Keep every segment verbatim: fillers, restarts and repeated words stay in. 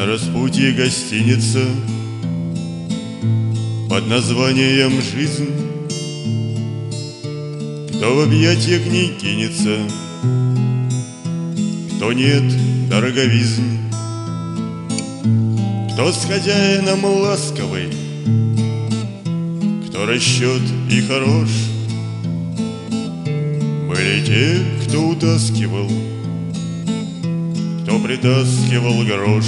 На распутье гостиница под названием «Жизнь». Кто в объятия к ней кинется, кто нет, дороговизн. Кто с хозяином ласковый, кто расчет и хорош. Были те, кто утаскивал, кто притаскивал грош.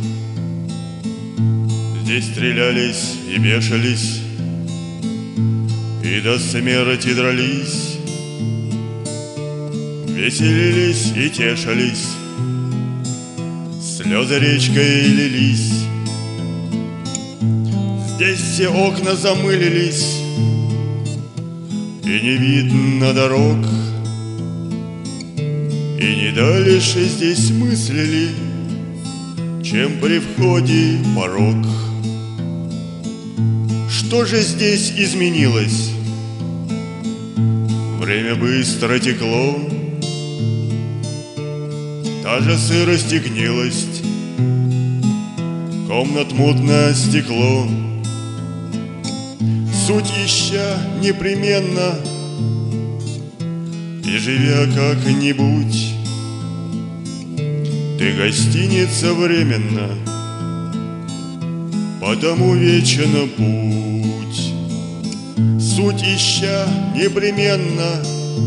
Здесь стрелялись и бешались, и до смерти дрались, веселились и тешились, слезы речкой лились. Здесь все окна замылились, и не видно дорог, и не дальше здесь мыслили, чем при входе порог. Что же здесь изменилось? Время быстро текло, та же сырость и гнилость, комнат мутное стекло. Суть ища непременно и живя как-нибудь, ты гостиница временно, потому вечен путь. Суть ища непременно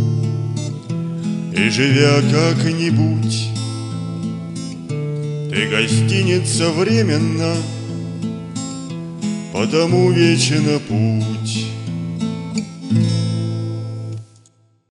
и живя как-нибудь, ты гостиница временно, потому вечен путь.